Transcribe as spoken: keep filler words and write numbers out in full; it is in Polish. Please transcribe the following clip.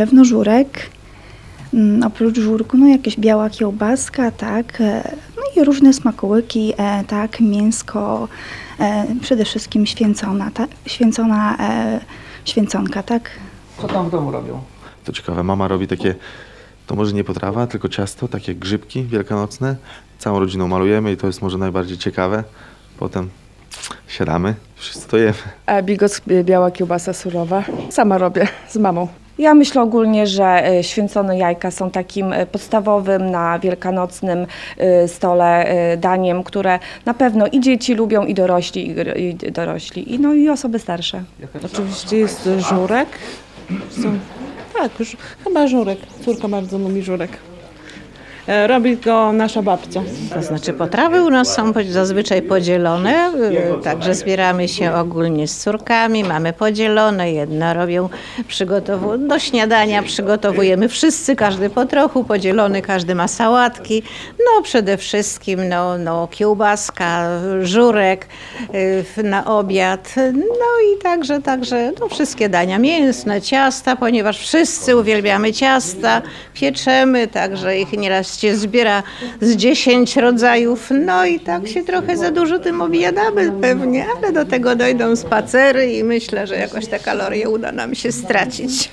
pewno żurek. Mm, oprócz żurku, no jakieś biała kiełbaska, tak. E, no i różne smakołyki, e, tak, mięsko, e, przede wszystkim święcona, tak, święcona e, święconka, tak. Co tam w domu robią? To ciekawe, mama robi takie, to może nie potrawa, tylko ciasto, takie grzybki wielkanocne. Całą rodziną malujemy i to jest może najbardziej ciekawe. Potem siadamy, wszyscy to jemy. A bigos, biała kiełbasa surowa. Sama robię z mamą. Ja myślę ogólnie, że e, święcone jajka są takim e, podstawowym na wielkanocnym e, stole e, daniem, które na pewno i dzieci lubią, i dorośli, i, i dorośli, i, no i osoby starsze. Oczywiście jest żurek. Są, tak, już, chyba żurek. Córka bardzo lubi żurek. E, Robi go nasza babcia. To znaczy potrawy u nas są zazwyczaj podzielone, także zbieramy się ogólnie z córkami, mamy podzielone, jedne robią, przygotowują, do śniadania przygotowujemy wszyscy, każdy po trochu, podzielony, każdy ma sałatki, no przede wszystkim no, no, kiełbaska, żurek y, na obiad, no i także, także no, wszystkie dania mięsne, ciasta, ponieważ wszyscy uwielbiamy ciasta, pieczemy, także ich nieraz się zbiera z dziesięć rodzajów, no i tak się trochę za dużo tym objadamy pewnie, ale do tego dojdą spacery i myślę, że jakoś te kalorie uda nam się stracić.